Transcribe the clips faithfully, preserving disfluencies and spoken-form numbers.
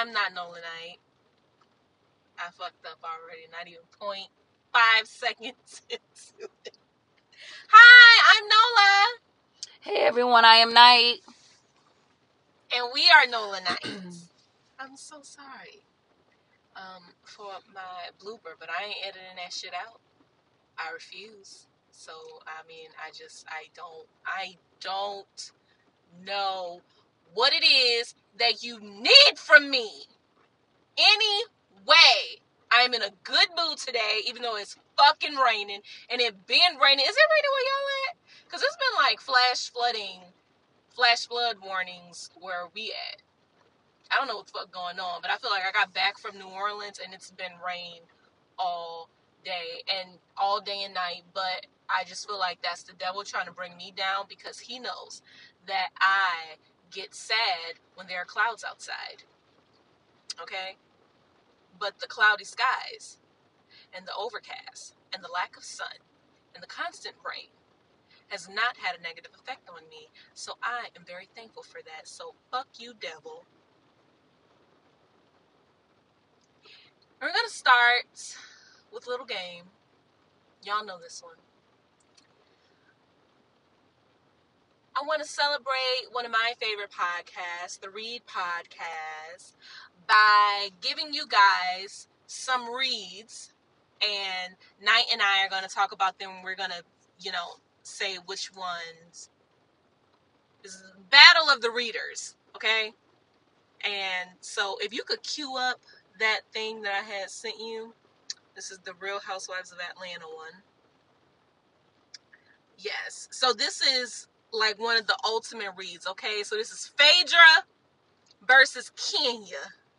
I'm not Nolanite. I fucked up already. Not even point five seconds into it. Hi, I'm Nola. Hey everyone, I am Night. And we are Nolanites. I'm so sorry um, for my blooper, but I ain't editing that shit out. I refuse. So, I mean, I just, I don't, I don't know what it is that you need from me. Anyway, I'm in a good mood today, even though it's fucking raining, and it been raining. Is it raining where y'all at? Because it's been like flash flooding, flash flood warnings where we at. I don't know what the fuck going on, but I feel like I got back from New Orleans and it's been rain all day and all day and night, but I just feel like that's the devil trying to bring me down because he knows that I get sad when there are clouds outside. Okay? But the cloudy skies and the overcast and the lack of sun and the constant rain has not had a negative effect on me, so I am very thankful for that. So fuck you, devil. We're going to start with a little game. Y'all know this one. I want to celebrate one of my favorite podcasts, the Read Podcast, by giving you guys some reads. And Night and I are going to talk about them. We're going to, you know, say which ones. This is Battle of the Readers, okay? And so if you could cue up that thing that I had sent you. This is the Real Housewives of Atlanta one. Yes. So this is like one of the ultimate reads, okay? So this is Phaedra versus Kenya.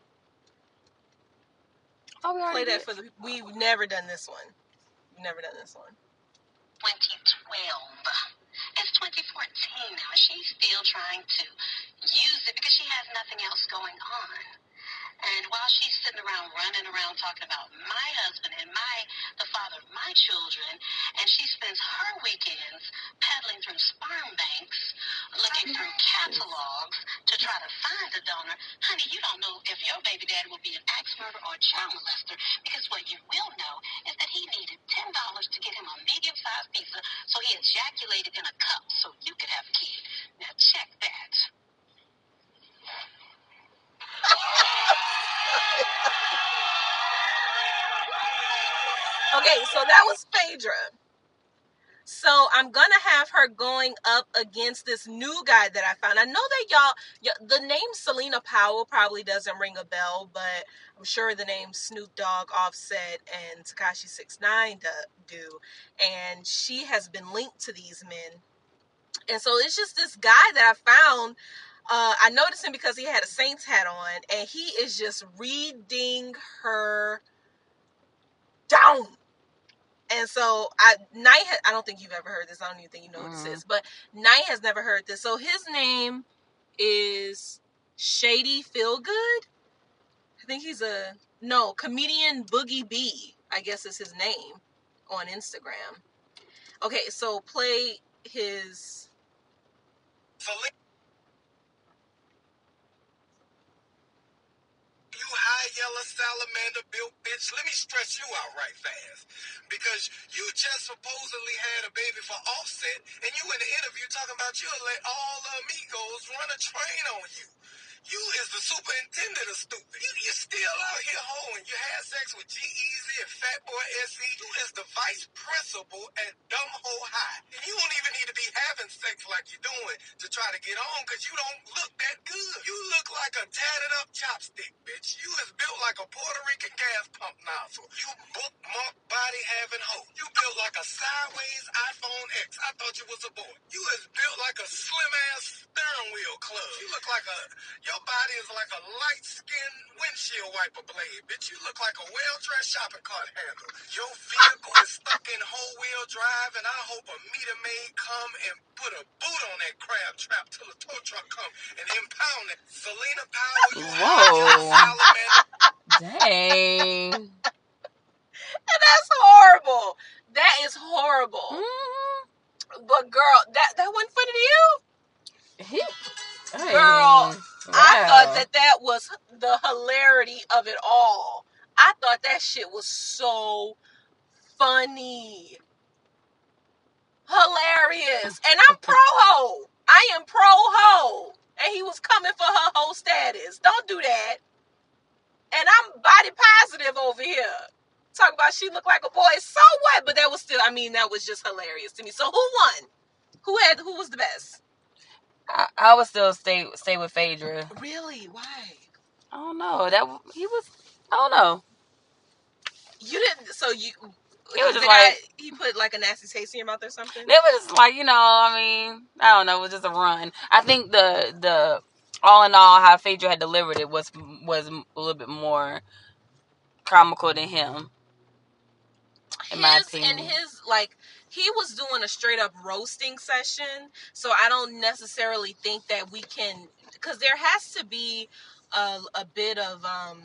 Oh, we already Play that did. for the... We've never done this one. We've never done this one. twenty twelve. It's twenty fourteen now. She's still trying to use it because she has nothing else going on. And while she's sitting around running around talking about my husband and my the father of my children, and she spends her weekends peddling through sperm banks, looking through catalogs to try to find a donor, honey, you don't know if your baby daddy will be an axe murderer or a child molester, because what you will know is that he needed ten dollars to get him a medium-sized pizza, so he ejaculated in a cup so you could have a kid. Now check that. Okay, so that was Phaedra. So I'm going to have her going up against this new guy that I found. I know that y'all, the name Selena Powell probably doesn't ring a bell, but I'm sure the name Snoop Dogg, Offset, and Tekashi six nine do. And she has been linked to these men. And so it's just this guy that I found. Uh, I noticed him because he had a Saints hat on, and he is just reading her down. And so, I Night, I don't think you've ever heard this. I don't even think you know what Mm. this is. But Night has never heard this. So his name is Shady Feelgood. I think he's a, no, comedian Boogie B, I guess is his name on Instagram. Okay, so play his... You high yellow salamander built bitch, let me stress you out right fast. Because you just supposedly had a baby for Offset, and you in the interview talking about you'll let all the amigos run a train on you. You is the superintendent of stupid. You, you still out here hoeing. You had sex with G-Eazy and Fatboy S E. You is the vice principal at Dumb Ho High. And you don't even need to be having sex like you're doing to try to get on, because you don't look that good. You look like a tatted up chopstick, bitch. You is built like a Puerto Rican gas pump nozzle. You bookmark body having hoe. You built like a sideways iPhone X. I thought you was a boy. You is built like a slim ass steering wheel club. You look like a... Your body is like a light-skinned windshield wiper blade, bitch. You look like a well-dressed shopping cart handle. Your vehicle is stuck in whole-wheel drive, and I hope a meter maid come and put a boot on that crab trap till the tow truck come and impound it. Selena Powell, you Whoa. salamander. Dang. And that's horrible. That is horrible. Mm-hmm. But girl, that, that wasn't funny to you? He, Girl, wow. I I thought that that was the hilarity of it all. I thought that shit was so funny. Hilarious. And I'm pro-ho. I am pro-ho. And he was coming for her whole status. Don't do that. And I'm body positive over here. Talk about she looked like a boy. So what? But that was still, I mean, that was just hilarious to me. So who won? Who had, who was the best? I, I would still stay stay with Phaedra. Really? Why? I don't know. That he was. I don't know. You didn't. So you. It was just did like I, he put like a nasty taste in your mouth or something. It was like, you know. I mean, I don't know. It was just a run. I think the the all in all how Phaedra had delivered it was was a little bit more comical than him. In his my opinion. and his like. He was doing a straight up roasting session, so I don't necessarily think that we can, because there has to be a, a bit of um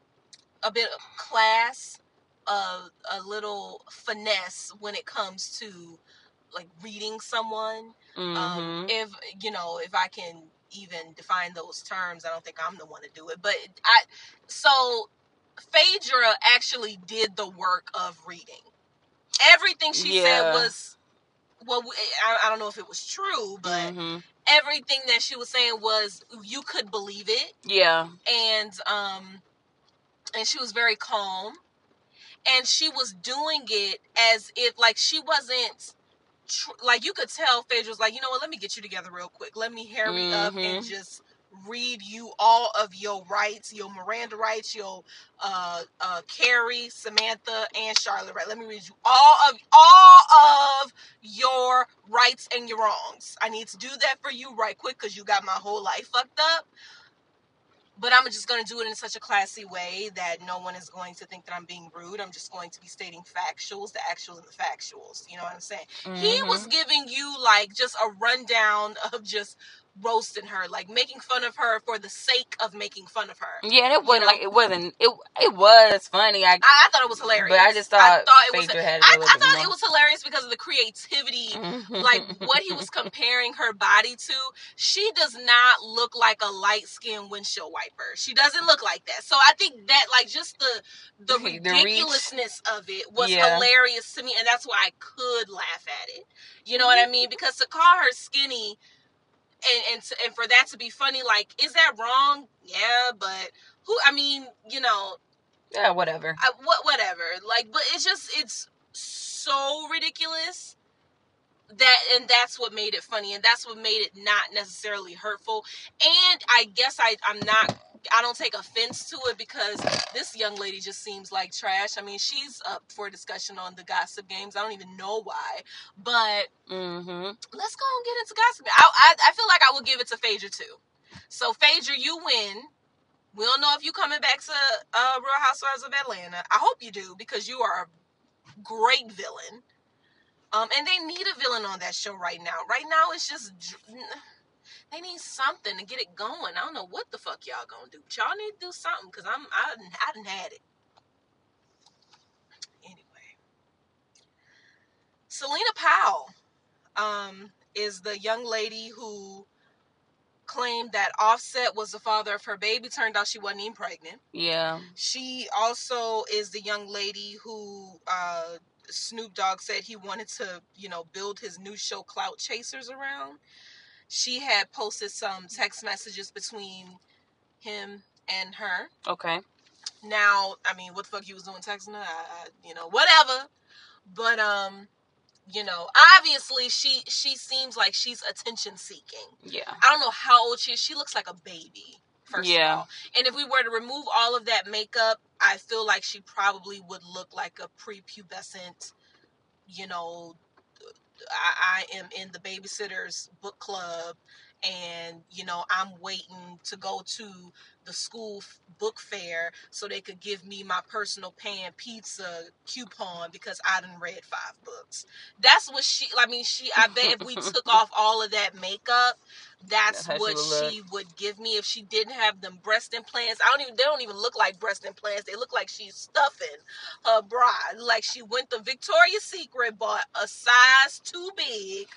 a bit of class, uh, a little finesse when it comes to like reading someone. Mm-hmm. Um, if you know, if I can even define those terms, I don't think I'm the one to do it. But I, so Phaedra actually did the work of reading. Everything she yeah. said was, well, I, I don't know if it was true, but mm-hmm. everything that she was saying was, you could believe it. Yeah. And, um, and she was very calm. And she was doing it as if, like, she wasn't, tr- like, you could tell Phaedra was like, you know what, let me get you together real quick. Let me hurry mm-hmm. up and just read you all of your rights, your Miranda rights, your uh uh Carrie, Samantha, and Charlotte, right? Let me read you all of all of your rights and your wrongs. I need to do that for you right quick because you got my whole life fucked up. But I'm just going to do it in such a classy way that no one is going to think that I'm being rude. I'm just going to be stating factuals, the actuals and the factuals. You know what I'm saying? Mm-hmm. He was giving you like just a rundown of just roasting her, like making fun of her for the sake of making fun of her. Yeah, and it wasn't you know? like it wasn't. It it was funny. I, I I thought it was hilarious. But I just thought, I thought it was. Phaedra had I, a I thought more. it was hilarious because of the creativity, like what he was comparing her body to. She does not look like a light skinned windshield wiper. She doesn't look like that. So I think that like just the the ridiculousness of it was yeah. hilarious to me, and that's why I could laugh at it. You know what I mean? Because to call her skinny. And and, to, and for that to be funny, like, is that wrong? Yeah, but who? I mean, you know, yeah, whatever. I, what, whatever. Like, but it's just it's so ridiculous that, and that's what made it funny, and that's what made it not necessarily hurtful. And I guess I I'm not. I don't take offense to it because this young lady just seems like trash. I mean, she's up for discussion on the Gossip Games. I don't even know why, but mm-hmm. let's go and get into Gossip Games. I, I I feel like I would give it to Phaedra too. So Phaedra, you win. We don't know if you coming back to uh, Real Housewives of Atlanta. I hope you do because you are a great villain. Um, and they need a villain on that show right now. Right now, it's just. They need something to get it going. I don't know what the fuck y'all gonna do. But y'all need to do something because I'm I didn't I didn't had it. Anyway, Selena Powell um, is the young lady who claimed that Offset was the father of her baby. Turned out she wasn't even pregnant. Yeah. She also is the young lady who uh, Snoop Dogg said he wanted to, you know, build his new show Clout Chasers around. She had posted some text messages between him and her. Okay. Now, I mean, what the fuck he was doing texting her? I, I, you know, whatever. But, um, you know, obviously she she seems like she's attention seeking. Yeah. I don't know how old she is. She looks like a baby, first yeah. of all. And if we were to remove all of that makeup, I feel like she probably would look like a prepubescent, you know, I, I am in the Babysitter's Book Club and, you know, I'm waiting to go to the school book fair so they could give me my personal pan pizza coupon because I done read five books. That's what she, I mean, she, I bet if we took off all of that makeup, that's, that's what she, she would give me if she didn't have them breast implants. I don't even, they don't even look like breast implants. They look like she's stuffing her bra. Like she went to Victoria's Secret, bought a size too big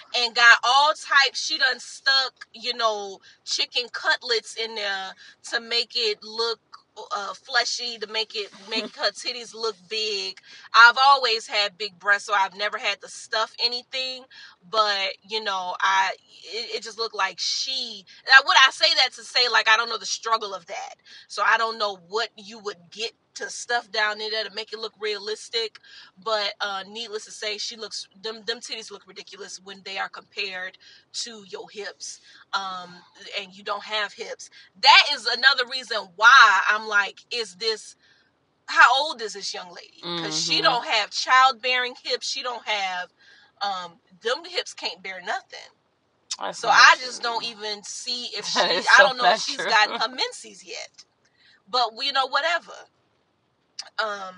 and got all types. She done stuck, you know, chicken cutlets in there to make it look uh, fleshy, to make it make her titties look big. I've always had big breasts, so I've never had to stuff anything. But you know, I it, it just looked like she. Now, would I say that to say like I don't know the struggle of that, so I don't know what you would get to stuff down in there to make it look realistic. But uh, needless to say, she looks them them titties look ridiculous when they are compared to your hips, um, and you don't have hips. That is another reason why I'm like, is this? How old is this young lady? Because mm-hmm. she don't have childbearing hips. She don't have um, them hips can't bear nothing. That's so I true. Just don't even see if she. I so don't know if she's true. Gotten her menses yet. But you know, whatever. Um.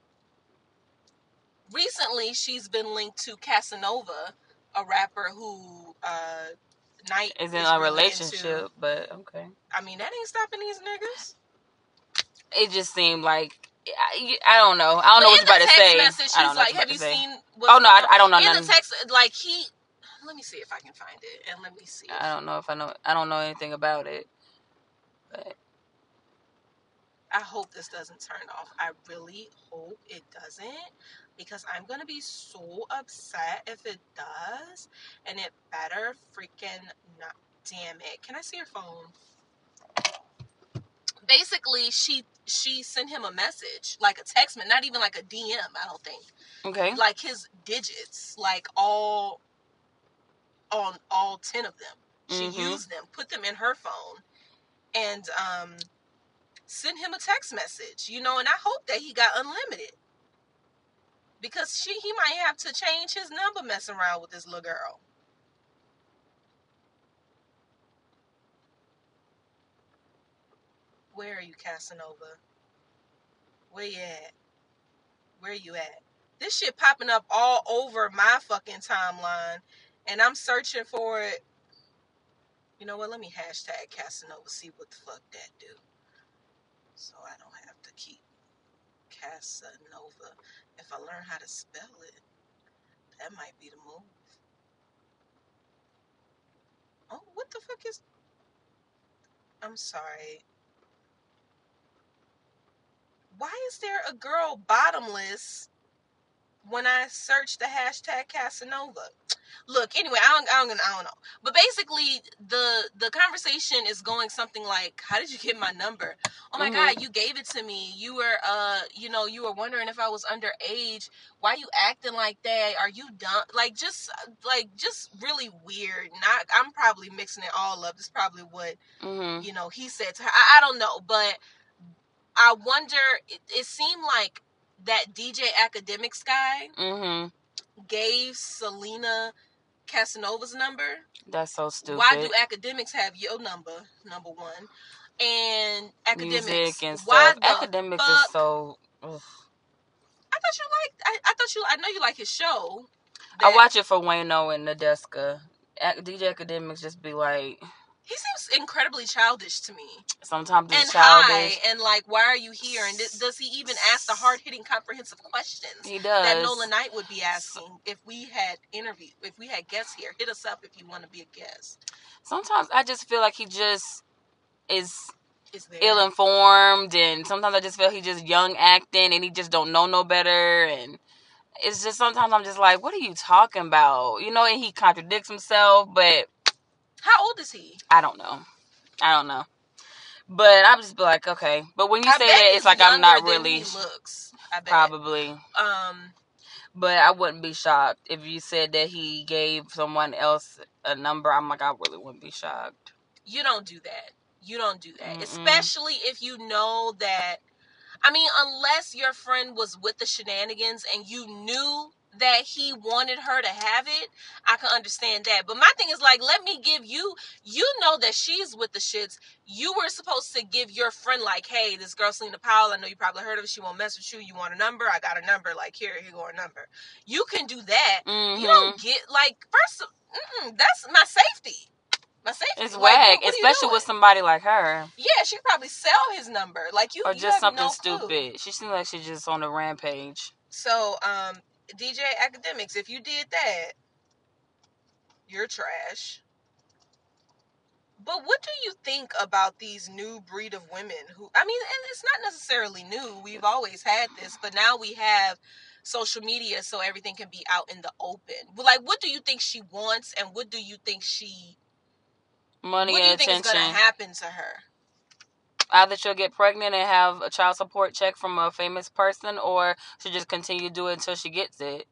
Recently, she's been linked to Casanova, a rapper who uh, Night is in is a really relationship, into. But okay. I mean, that ain't stopping these niggas. It just seemed like I, I don't know. I don't but know what you're about to say. Message, I don't know like, have you say. Seen? Oh no, I, I don't know. In nothing. the text, like he. Let me see if I can find it, and let me see. I don't know if I know. I don't know anything about it, but. I hope this doesn't turn off. I really hope it doesn't, because I'm going to be so upset if it does, and it better freaking not. Damn it. Can I see your phone? Basically, she she sent him a message, like a text, not even like a D M, I don't think. Okay. Like his digits, like all, on all ten of them. She mm-hmm. used them, put them in her phone, and, um... send him a text message, you know, and I hope that he got unlimited, because she he might have to change his number messing around with this little girl. Where are you, Casanova? Where you at? Where you at? This shit popping up all over my fucking timeline, and I'm searching for it. You know what? Let me hashtag Casanova, see what the fuck that do. So I don't have to keep Casanova. If I learn how to spell it, that might be the move. Oh, what the fuck is... I'm sorry. Why is there a girl bottomless when I search the hashtag Casanova? Look, anyway, I don't, I don't, I don't know. But basically, the the conversation is going something like, "How did you get my number? Oh my mm-hmm. God, you gave it to me. You were, uh, you know, you were wondering if I was underage. Why you acting like that? Are you dumb? Like, just, like, just really weird. Not, I'm probably mixing it all up. It's probably what, mm-hmm. you know, he said to her. I, I don't know, but I wonder. It, it seemed like that D J Academics guy mm-hmm. gave Selena Casanova's number. That's so stupid. Why do academics have your number? Number one, and academics. Music and why stuff. Academics fuck? Is so. Ugh. I thought you liked. I, I thought you. I know you like his show. I watch it for Wayno and Nadeska. D J Academics just be like. He seems incredibly childish to me. Sometimes it's and childish. High, and like, why are you here? And th- does he even ask the hard-hitting, comprehensive questions he does. that Nolan Knight would be asking if we had interview, if we had guests here? Hit us up if you want to be a guest. Sometimes I just feel like he just is ill-informed, and sometimes I just feel he just young acting, and he just don't know no better, and it's just sometimes I'm just like, what are you talking about? You know, and he contradicts himself, but. How old is he? I don't know. I don't know. But I'm just like, okay. But when you I say that, it's like I'm not really. He looks. I bet. Probably. Um. But I wouldn't be shocked if you said that he gave someone else a number. I'm like, I really wouldn't be shocked. You don't do that. You don't do that. Mm-mm. Especially if you know that. I mean, unless your friend was with the shenanigans and you knew that he wanted her to have it, I can understand that. But my thing is like, let me give you, you know that she's with the shits. You were supposed to give your friend like, hey, this girl Selena Powell, I know you probably heard of her. She won't mess with you. You want a number? I got a number. Like, here, here go her number. You can do that. Mm-hmm. You don't get, like, first, that's my safety. My safety. It's like, whack, what, what especially with somebody like her. Yeah, she probably sell his number. Like, you, or you just have something no stupid. Clue. She seems like she's just on a rampage. So, um, D J Academics, if you did that, You're trash. But what do you think about these new breed of women who, I mean, and it's not necessarily new. We've always had this, but now we have social media so everything can be out in the open. But like, what do you think she wants, and what do you think she, Money what do you and think attention. is going to happen to her? Either she'll get pregnant and have a child support check from a famous person, or she'll just continue to do it until she gets it.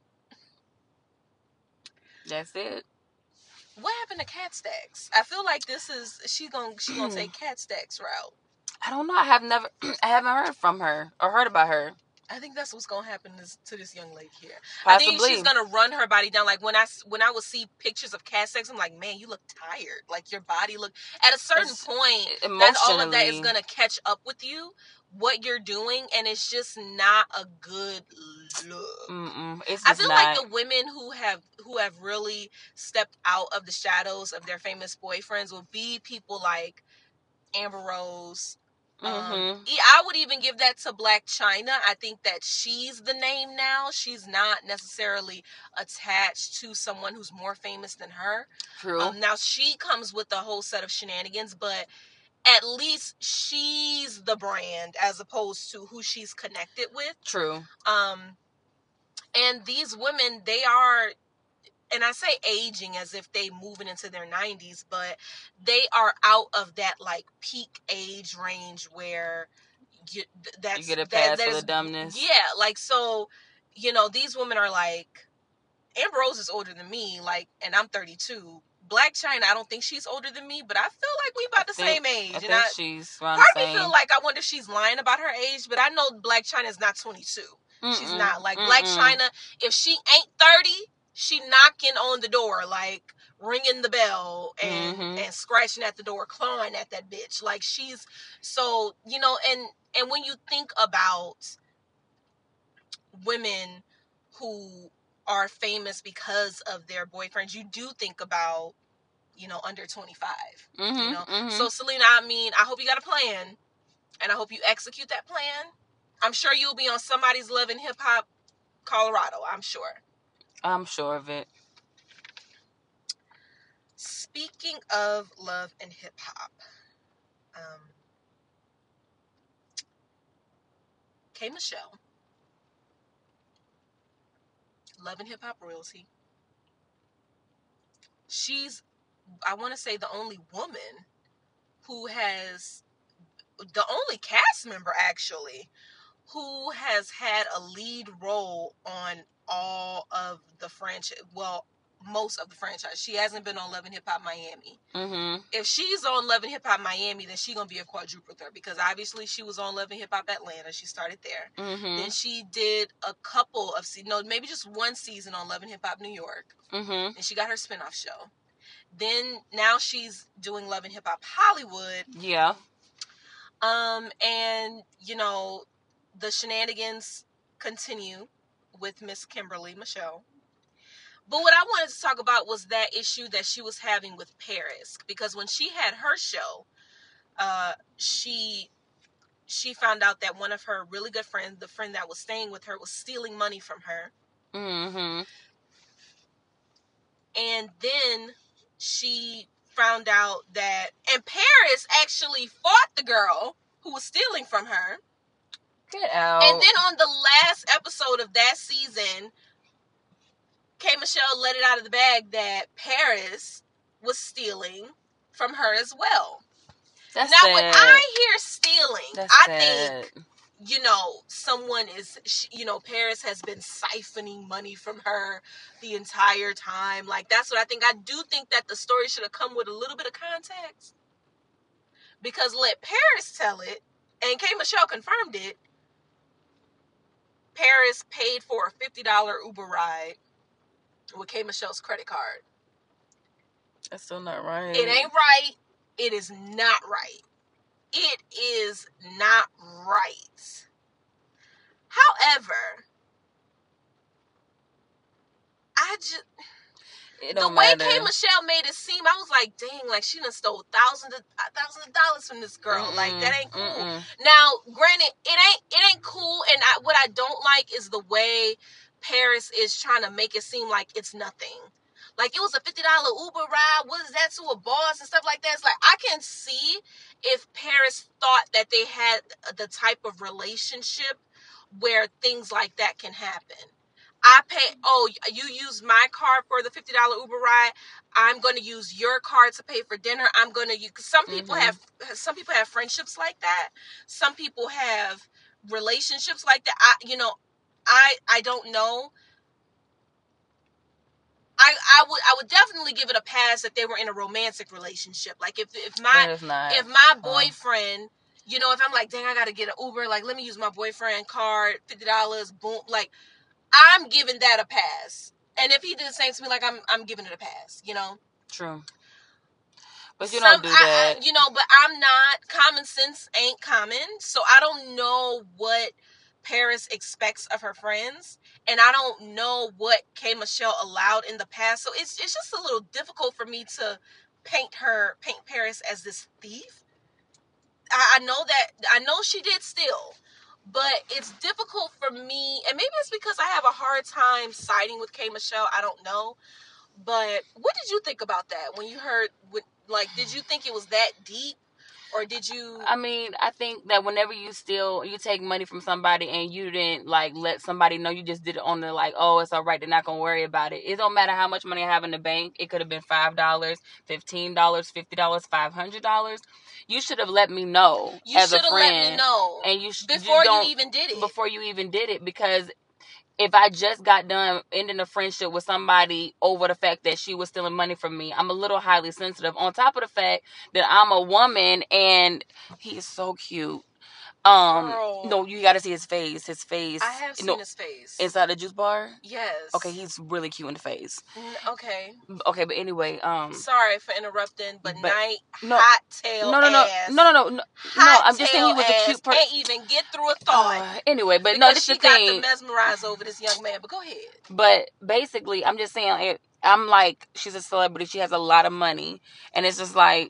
That's it. What happened to Cat Stacks? I feel like this is she gonna she gonna take Cat Stacks route. I don't know. I have never, I haven't heard from her or heard about her. I think that's what's gonna happen to, to this young lady here. Possibly. I think she's gonna run her body down. Like when I when I would see pictures of Cat Stacks, I'm like, man, you look tired. Like your body look. At a certain It's point, emotionally, then all of that is gonna catch up with you. What you're doing, and it's just not a good look. Mm-mm, it's just I feel not. like the women who have who have really stepped out of the shadows of their famous boyfriends will be people like Amber Rose. Mm-hmm. Um, I would even give that to Blac Chyna. I think that she's the name now. She's not necessarily attached to someone who's more famous than her. True. Um, now she comes with a whole set of shenanigans, but at least she's the brand as opposed to who she's connected with. True. Um, and these women, they are, and I say aging as if they moving into their nineties, but they are out of that like peak age range where you, that's, you get a pass that, for that is, the dumbness. Yeah, like, so, you know, these women are like, Amber Rose is older than me, like, and I'm thirty-two. Blac Chyna, I don't think she's older than me, but I feel like we about the think, same age. I and think I, she's around part the of same. me feel like I wonder if she's lying about her age, but I know Blac Chyna is not twenty-two. Mm-mm. She's not. Like, Mm-mm. Blac Chyna, if she ain't thirty, she knocking on the door, like, ringing the bell and, mm-hmm. and scratching at the door, clawing at that bitch. Like, she's, so, you know, and, and when you think about women who are famous because of their boyfriends, you do think about, you know, under twenty-five, mm-hmm, you know. Mm-hmm. So Selena, I mean, I hope you got a plan, and I hope you execute that plan. I'm sure you'll be on somebody's Love and Hip Hop Colorado. I'm sure. I'm sure of it. Speaking of Love and Hip Hop, um, K Michelle, Love and Hip Hop royalty. She's, I want to say, the only woman who has, the only cast member actually, who has had a lead role on all of the franchise, well, most of the franchise. She hasn't been on Love and Hip Hop Miami. Mm-hmm. If she's on Love and Hip Hop Miami, then she's going to be a quadruple threat, because obviously she was on Love and Hip Hop Atlanta. She started there. Mm-hmm. Then she did a couple of, no, maybe just one season on Love and Hip Hop New York. Mm-hmm. And she got her spinoff show. Then now she's doing Love and Hip Hop Hollywood. Yeah. Um, and, you know, the shenanigans continue with Miss Kimberly Michelle. But what I wanted to talk about was that issue that she was having with Paris, because when she had her show, uh, she she found out that one of her really good friends, the friend that was staying with her, was stealing money from her. Mm-hmm. And then she found out that, and Paris actually fought the girl who was stealing from her. Get out. And then on the last episode of that season, K Michelle let it out of the bag that Paris was stealing from her as well. That's now, sad. When I hear stealing, That's I sad. think, you know, someone is, you know, Paris has been siphoning money from her the entire time. Like, that's what I think. I do think that the story should have come with a little bit of context. Because let Paris tell it, and K Michelle confirmed it, Paris paid for a fifty dollars Uber ride with K Michelle's credit card. That's still not right. It ain't right. It is not right. It is not right. However, I just, it the don't way matter. K Michelle made it seem, I was like, dang, like she done stole thousands of thousands of dollars from this girl. Mm-mm, like, that ain't cool. Mm-mm. Now, granted, it ain't it ain't cool, and I, what I don't like is the way Paris is trying to make it seem like it's nothing. Like, it was a fifty dollars Uber ride. What is that to a boss and stuff like that? It's like, I can see if Paris thought that they had the type of relationship where things like that can happen. I pay, oh, you use my card for the fifty dollars Uber ride. I'm going to use your card to pay for dinner. I'm going to use, some people Mm-hmm. have, some people have friendships like that. Some people have relationships like that. I, you know, I, I don't know. I, I would, I would definitely give it a pass if they were in a romantic relationship. Like, if, if my, But it's not. if my Um, boyfriend, you know, if I'm like, dang, I got to get an Uber, like, let me use my boyfriend card, fifty dollars, boom, like, I'm giving that a pass. And if he did the same to me, like, I'm I'm giving it a pass, you know? True. But you Some, don't do I, that. I, you know, but I'm not, common sense ain't common. So I don't know what Paris expects of her friends. And I don't know what K. Michelle allowed in the past. So it's it's just a little difficult for me to paint her, paint Paris as this thief. I, I know that, I know she did steal. But it's difficult for me, and maybe it's because I have a hard time siding with K. Michelle. I don't know. But what did you think about that when you heard, like, did you think it was that deep? Or did you... I mean, I think that whenever you steal, you take money from somebody and you didn't, like, let somebody know, you just did it on the, like, oh, it's all right, they're not going to worry about it. It don't matter how much money I have in the bank. It could have been five dollars, fifteen dollars, fifty dollars, five hundred dollars. You should have let me know You as a should have friend. let me know and you sh- before you, you don't, even did it. Before you even did it, because if I just got done ending a friendship with somebody over the fact that she was stealing money from me, I'm a little highly sensitive. On top of the fact that I'm a woman and he is so cute. Um, Girl. no, you got to see his face. His face. I have seen no, his face. inside the juice bar. Yes. Okay, he's really cute in the face. N- okay. Okay, but anyway, um. Sorry for interrupting, but, but night no, hot tail no, no, no, ass. no, no, no, no. Hot no I'm just saying he was ass, a cute person. Can't even get through a thought. Uh, anyway, but because no, this she is the thing. got to mesmerize over this young man. But go ahead. But basically, I'm just saying, it, I'm like, she's a celebrity. She has a lot of money, and it's just like,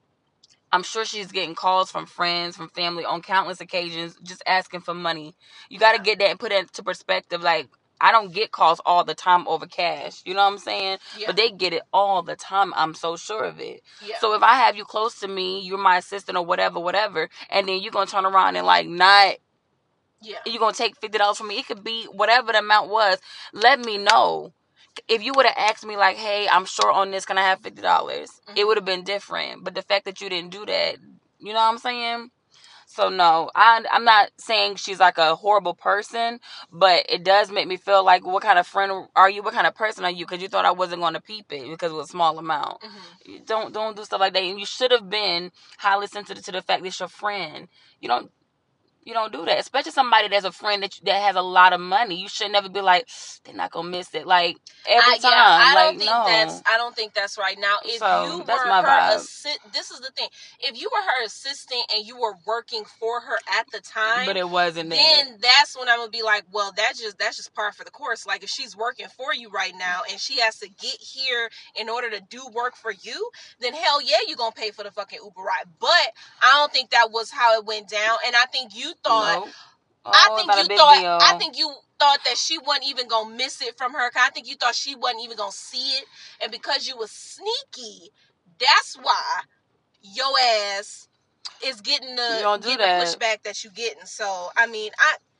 I'm sure she's getting calls from friends, from family on countless occasions, just asking for money. You got to get that and put it into perspective. Like, I don't get calls all the time over cash. You know what I'm saying? Yeah. But they get it all the time. I'm so sure of it. Yeah. So if I have you close to me, you're my assistant or whatever, whatever, and then you're going to turn around and like not, yeah, you're going to take fifty dollars from me. It could be whatever the amount was. Let me know. If you would have asked me like, hey, I'm short on this, can I have fifty dollars? Mm-hmm. It would have been different. But the fact that you didn't do that, you know what I'm saying? So no, I, I'm not saying she's like a horrible person, but it does make me feel like, what kind of friend are you? What kind of person are you? Because you thought I wasn't going to peep it because it was a small amount. Mm-hmm. You don't, don't do stuff like that. And you should have been highly sensitive to the fact that it's your friend. You don't. You don't do that, especially somebody that's a friend that that has a lot of money. You should never be like, they're not gonna miss it. Like every I, time, yeah, I like don't think no. that's. I don't think that's right. Now, if so, you that's were my her vibe. assi- this is the thing. If you were her assistant and you were working for her at the time, but it wasn't. Then that. that's when I'm gonna be like, well, that's just that's just par for the course. Like, if she's working for you right now and she has to get here in order to do work for you, then hell yeah, you gonna pay for the fucking Uber ride. But I don't think that was how it went down. And I think you thought. No. Oh, I think you thought. deal. I think you thought that she wasn't even gonna miss it from her. Cause I think you thought she wasn't even gonna see it, and because you was sneaky, that's why your ass is getting the You don't do getting that. the pushback that you getting. So I mean,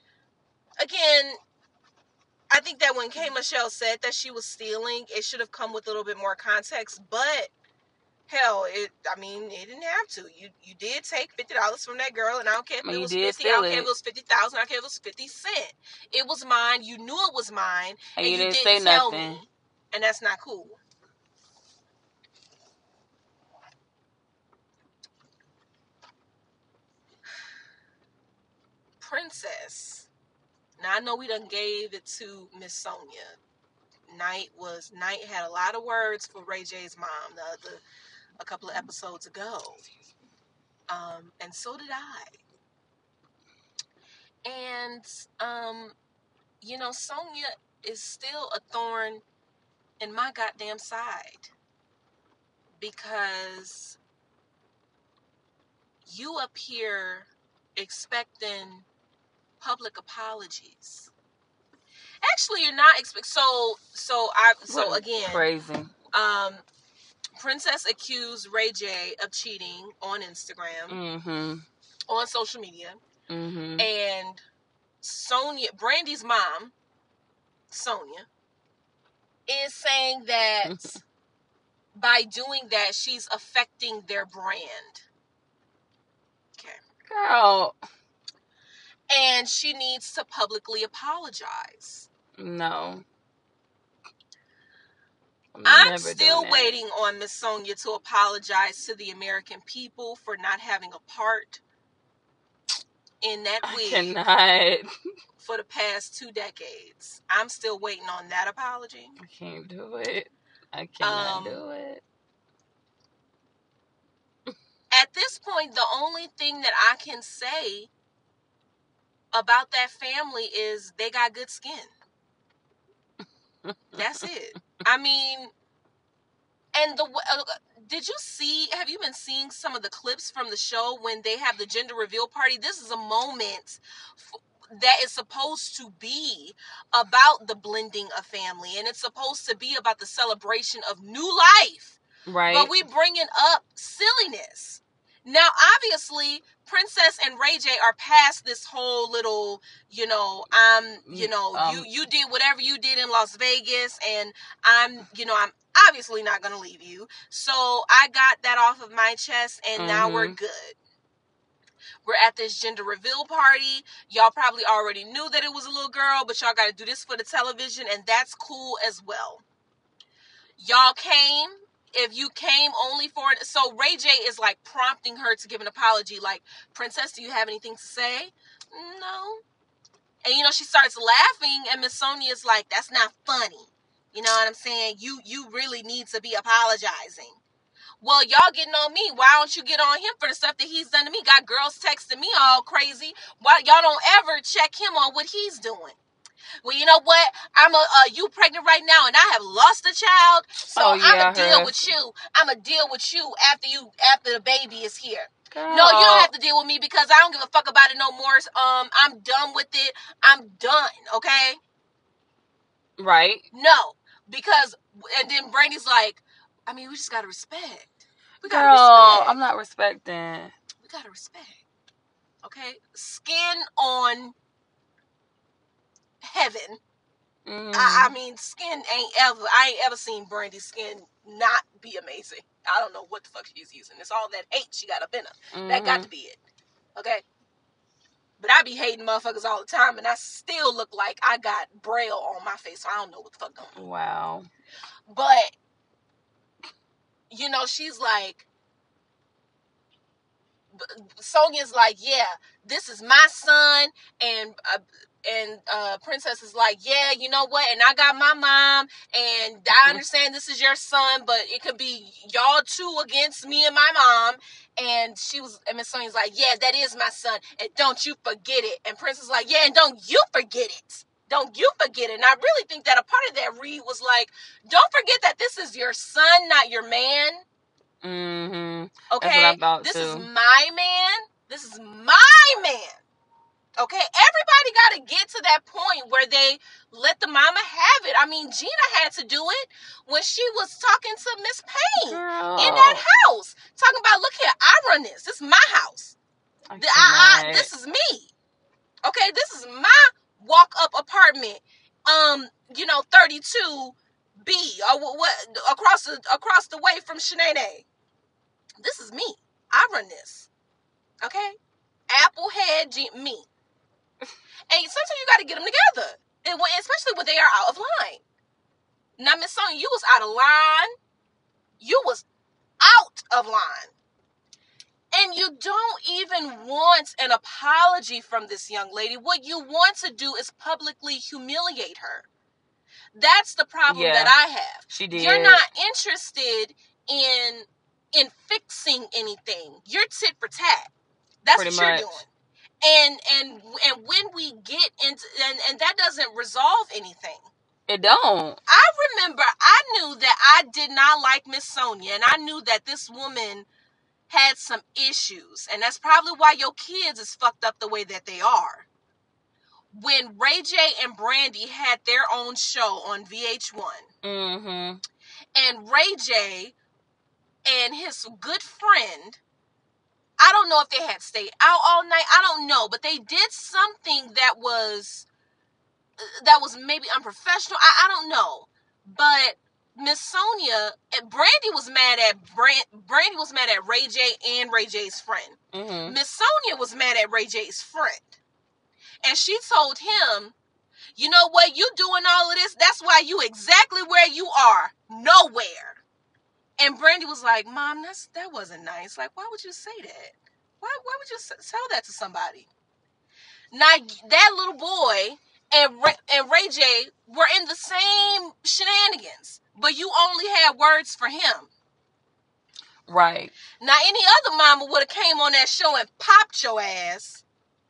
I again, I think that when K. Michelle said that she was stealing, it should have come with a little bit more context. But hell, it. I mean, it didn't have to. You you did take fifty dollars from that girl, and I don't care if I mean, it was you did fifty. I don't steal care it. if it was fifty thousand. I don't care if it was fifty cent. It was mine. You knew it was mine, And, and you you didn't didn't say tell nothing. me, and that's not cool. Princess. Now I know we done gave it to Miss Sonia. Night was Night had a lot of words for Ray J's mom the other a couple of episodes ago. Um, and so did I. And um, you know, Sonia is still a thorn in my goddamn side. Because you up here expecting public apologies. Actually, you're not expect. So, so I. So What again, crazy. um, Princess accused Ray J of cheating on Instagram, Mm-hmm. on social media, Mm-hmm. and Sonia, Brandy's mom, Sonia, is saying that by doing that, she's affecting their brand. Okay. Girl. And she needs to publicly apologize. No. I'm, I'm never still doing that. waiting on Miss Sonia to apologize to the American people for not having a part in that I wig cannot. for the past two decades. I'm still waiting on that apology. I can't do it. I cannot Um, do it. At this point, the only thing that I can say about that family is they got good skin. That's it. I mean, and the uh, did you see, have you been seeing some of the clips from the show when they have the gender reveal party? This is a moment f- that is supposed to be about the blending of family, and it's supposed to be about the celebration of new life. Right. But we bringing up silliness. Now, obviously, Princess and Ray J are past this whole little, you know, I'm, you know, Um, you you did whatever you did in Las Vegas, and I'm, you know, I'm obviously not going to leave you. So I got that off of my chest, and now Mhm. we're good. We're at this gender reveal party. Y'all probably already knew that it was a little girl, but y'all got to do this for the television, and that's cool as well. Y'all came. If you came only for it, so Ray J is like prompting her to give an apology, like, Princess, do you have anything to say? No. And you know, she starts laughing, and Miss Sonia's like, that's not funny. You know what I'm saying? You you really need to be apologizing. Well, y'all getting on me. Why don't you get on him for the stuff that he's done to me? Got girls texting me all crazy. Why y'all don't ever check him on what he's doing? Well, you know what? I'm a uh, you pregnant right now, and I have lost a child, so Oh, yeah, I'm I gonna deal heard. with you. I'm gonna deal with you after you after the baby is here. Girl. No, you don't have to deal with me because I don't give a fuck about it no more. Um, I'm done with it. I'm done. Okay. Right. No, because and then Brandy's like, I mean, we just gotta respect. We gotta Girl, respect. I'm not respecting. We gotta respect. Okay, skin on heaven. Mm. I, I mean, skin ain't ever. I ain't ever seen Brandy's skin not be amazing. I don't know what the fuck she's using. It's all that hate she got up in her. Mm-hmm. That got to be it. Okay. But I be hating motherfuckers all the time, and I still look like I got braille on my face, so I don't know what the fuck going on. Wow. But you know, she's like, Sonia's like, yeah, this is my son, and uh, and uh, Princess is like, yeah, you know what, and I got my mom, and I understand this is your son, but it could be y'all two against me and my mom. And she was, and Miss Sonia's like, yeah, that is my son, and don't you forget it. And Princess is like, yeah, and don't you forget it. Don't you forget it. And I really think that a part of that read was like, don't forget that this is your son, not your man. Mm-hmm. Okay, that's what I thought this too. is my man. This is my man. Okay, everybody got to get to that point where they let the mama have it. I mean, Gina had to do it when she was talking to Miss Payne Girl. in that house, talking about, look here, I run this. This is my house. I I, I, this is me. Okay, this is my walk-up apartment. Um, you know, thirty-two B or what across the across the way from Shanae. This is me. I run this. Okay? Applehead, G- me. And sometimes you got to get them together. And when, especially when they are out of line. Now, Miss Sonia, you was out of line. You was out of line. And you don't even want an apology from this young lady. What you want to do is publicly humiliate her. That's the problem Yeah, that I have. She did. You're not interested in in fixing anything. You're tit for tat. That's Pretty what you're much. doing. And and and when we get into and, and that doesn't resolve anything. It don't. I remember I knew that I did not like Miss Sonia, and I knew that this woman had some issues, and that's probably why your kids is fucked up the way that they are. when Ray J and Brandy had their own show on V H one. Mm-hmm. And Ray J and his good friend, I don't know if they had stayed out all night. I don't know, but they did something that was that was maybe unprofessional. I, I don't know, but Miss Sonia and Brandy was mad at Brand, Brandy was mad at Ray J and Ray J's friend. Mm-hmm. Miss Sonia was mad at Ray J's friend, and she told him, "You know what? You doing all of this? That's why you exactly where you are, nowhere." And Brandy was like, "Mom, that's that wasn't nice. Like, why would you say that? Why why would you tell that to somebody?" Now that little boy and Ray, and Ray J were in the same shenanigans, but you only had words for him. Right. Now any other mama would have came on that show and popped your ass.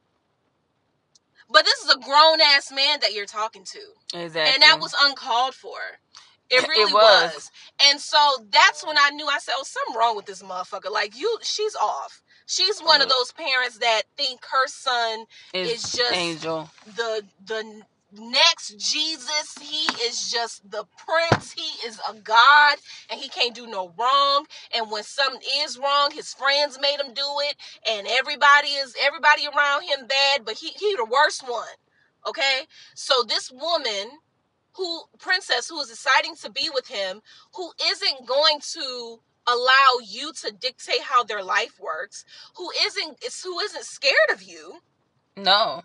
But this is a grown ass man that you're talking to. Exactly. And that was uncalled for. It really it was. was. And so that's when I knew, I said, oh, something wrong with this motherfucker. Like, you, she's off. She's one of those parents that think her son is, is just Angel. the the next Jesus. He is just the prince. He is a god, and he can't do no wrong. And when something is wrong, his friends made him do it, and everybody is everybody around him bad, but he he the worst one. Okay, so this woman, who princess, who is deciding to be with him, who isn't going to allow you to dictate how their life works, who isn't who isn't scared of you. No.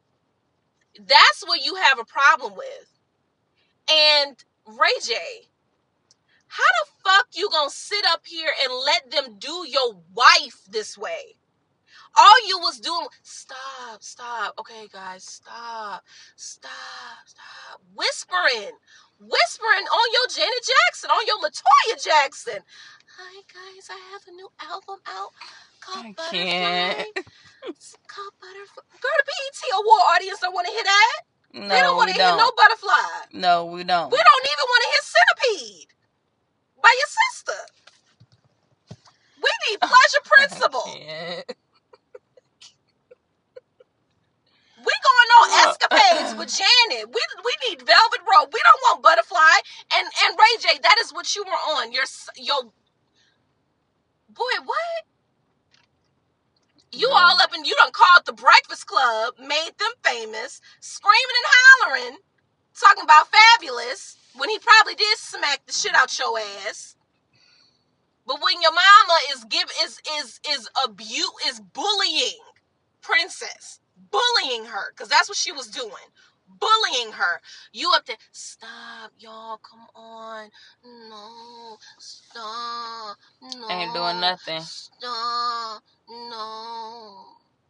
That's what you have a problem with. And Ray J, how the fuck you gonna sit up here and let them do your wife this way? All you was doing, stop, stop. Okay, guys, stop, stop, stop. Whispering, whispering on your Janet Jackson, on your LaToya Jackson. Hi, guys, I have a new album out called I Butterfly. can't. It's called Butterfly. Girl, the B E T Award audience don't want to hear that. No, they don't want to hear don't. no Butterfly. No, we don't. We don't even want to hear Centipede by your sister. We need Pleasure Principle. We going on escapades with Janet. We we need Velvet Rope. We don't want Butterfly. And and Ray J, that is what you were on. Your your boy, what? You no. all up and you done called the Breakfast Club, made them famous, screaming and hollering, talking about Fabulous when he probably did smack the shit out your ass. But when your mama is give is is is abuse is bullying Princess. Bullying her, because that's what she was doing. Bullying her. You up there, stop, y'all, come on. No, stop, no. Ain't doing nothing. Stop, no.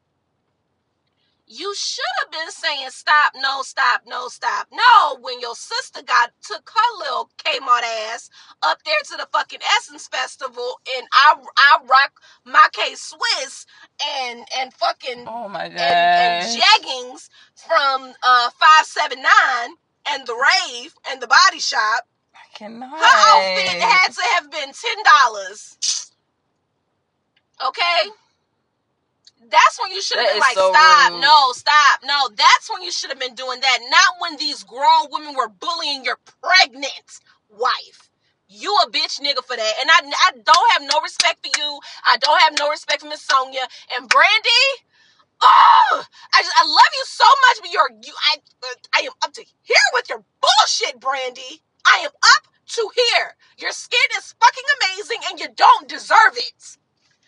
You should have been saying stop, no, stop, no, stop. No, when your sister got took her little Kmart ass up there to the fucking Essence Festival, and I I rock my K Swiss and and fucking oh my god and, and jeggings from uh five seven nine and the Rave and the Body Shop. I cannot. Her outfit had to have been ten dollars. Okay. That's when you should have been like, so stop, rude. no, stop, no. That's when you should have been doing that. Not when these grown women were bullying your pregnant wife. You a bitch nigga for that. And I, I don't have no respect for you. I don't have no respect for Miss Sonia. And Brandy, oh, I just, I love you so much, but you're, you, I, I am up to here with your bullshit, Brandy. I am up to here. Your skin is fucking amazing and you don't deserve it.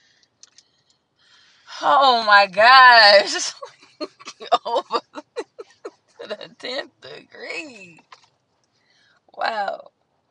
Oh my gosh. Over to the tenth degree. Wow.